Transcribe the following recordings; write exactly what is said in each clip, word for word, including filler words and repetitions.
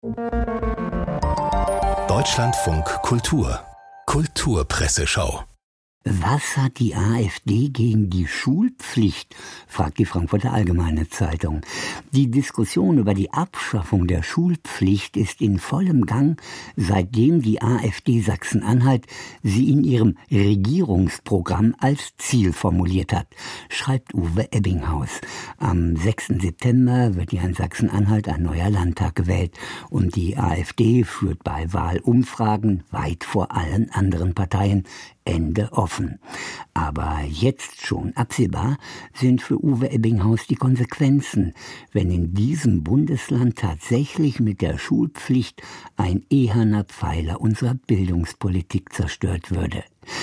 Deutschlandfunk Kultur Kulturpresseschau. Was hat die AfD gegen die Schulpflicht, fragt die Frankfurter Allgemeine Zeitung. Die Diskussion über die Abschaffung der Schulpflicht ist in vollem Gang, seitdem die AfD Sachsen-Anhalt sie in ihrem Regierungsprogramm als Ziel formuliert hat, schreibt Uwe Ebbinghaus. Am sechsten September wird ja in Sachsen-Anhalt ein neuer Landtag gewählt und die AfD führt bei Wahlumfragen weit vor allen anderen Parteien Ende offen. Aber jetzt schon absehbar sind für Uwe Ebbinghaus die Konsequenzen, wenn in diesem Bundesland tatsächlich mit der Schulpflicht ein eherner Pfeiler unserer Bildungspolitik zerstört würde.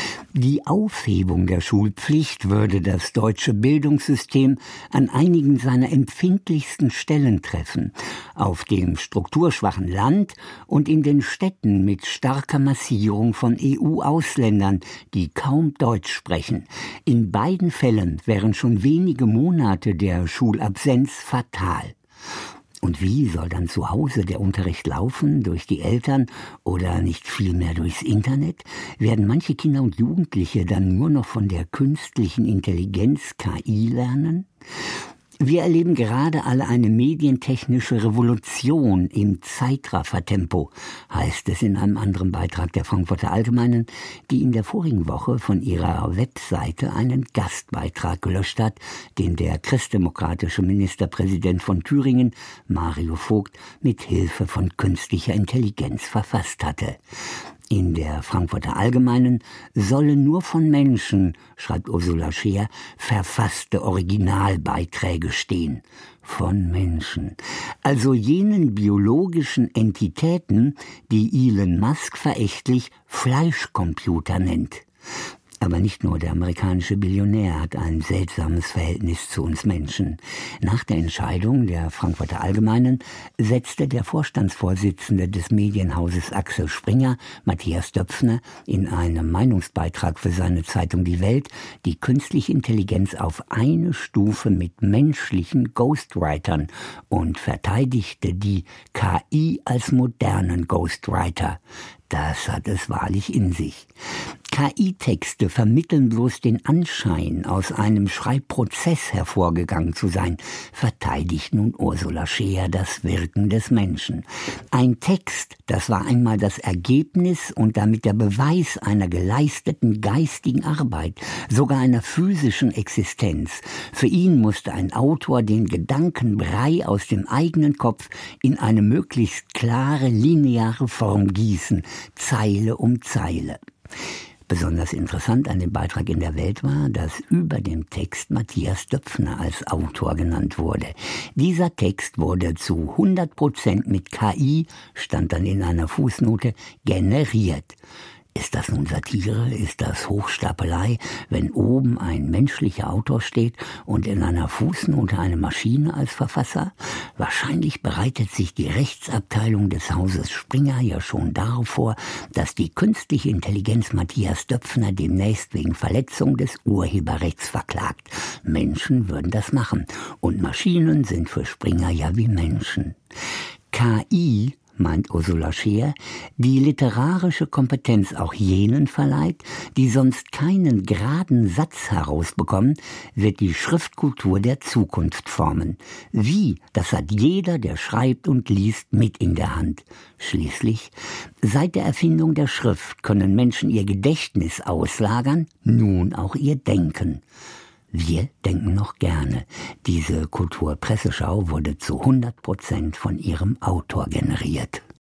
Die Aufhebung der Schulpflicht würde das deutsche Bildungssystem an einigen seiner empfindlichsten Stellen treffen, auf dem strukturschwachen Land und in den Städten mit starker Massierung von E U-Ausländern, die kaum Deutsch sprechen. In beiden Fällen wären schon wenige Monate der Schulabsenz fatal. Und wie soll dann zu Hause der Unterricht laufen? Durch die Eltern oder nicht vielmehr durchs Internet? Werden manche Kinder und Jugendliche dann nur noch von der künstlichen Intelligenz K I lernen? Wir erleben gerade alle eine medientechnische Revolution im Zeitraffertempo, heißt es in einem anderen Beitrag der Frankfurter Allgemeinen, die in der vorigen Woche von ihrer Webseite einen Gastbeitrag gelöscht hat, den der christdemokratische Ministerpräsident von Thüringen, Mario Vogt, mit Hilfe von künstlicher Intelligenz verfasst hatte. In der Frankfurter Allgemeinen sollen nur von Menschen, schreibt Ursula Scheer, verfasste Originalbeiträge stehen. Von Menschen. Also jenen biologischen Entitäten, die Elon Musk verächtlich Fleischcomputer nennt. Aber nicht nur der amerikanische Billionär hat ein seltsames Verhältnis zu uns Menschen. Nach der Entscheidung der Frankfurter Allgemeinen setzte der Vorstandsvorsitzende des Medienhauses Axel Springer, Matthias Döpfner, in einem Meinungsbeitrag für seine Zeitung Die Welt die künstliche Intelligenz auf eine Stufe mit menschlichen Ghostwritern und verteidigte die K I als modernen Ghostwriter. Das hat es wahrlich in sich. K I-Texte vermitteln bloß den Anschein, aus einem Schreibprozess hervorgegangen zu sein, verteidigt nun Ursula Scheer das Wirken des Menschen. Ein Text, das war einmal das Ergebnis und damit der Beweis einer geleisteten geistigen Arbeit, sogar einer physischen Existenz. Für ihn musste ein Autor den Gedankenbrei aus dem eigenen Kopf in eine möglichst klare, lineare Form gießen, Zeile um Zeile. Besonders interessant an dem Beitrag in der Welt war, dass über dem Text Matthias Döpfner als Autor genannt wurde. Dieser Text wurde zu hundert Prozent mit K I, stand dann in einer Fußnote, generiert. Ist das nun Satire? Ist das Hochstapelei, wenn oben ein menschlicher Autor steht und in einer Fußnote eine Maschine als Verfasser? Wahrscheinlich bereitet sich die Rechtsabteilung des Hauses Springer ja schon darauf vor, dass die künstliche Intelligenz Matthias Döpfner demnächst wegen Verletzung des Urheberrechts verklagt. Menschen würden das machen. Und Maschinen sind für Springer ja wie Menschen. K I, meint Ursula Scheer, die literarische Kompetenz auch jenen verleiht, die sonst keinen geraden Satz herausbekommen, wird die Schriftkultur der Zukunft formen. Wie, das hat jeder, der schreibt und liest, mit in der Hand. Schließlich, seit der Erfindung der Schrift können Menschen ihr Gedächtnis auslagern, nun auch ihr Denken. Wir denken noch gerne. Diese Kulturpresseschau wurde zu hundert Prozent von ihrem Autor generiert.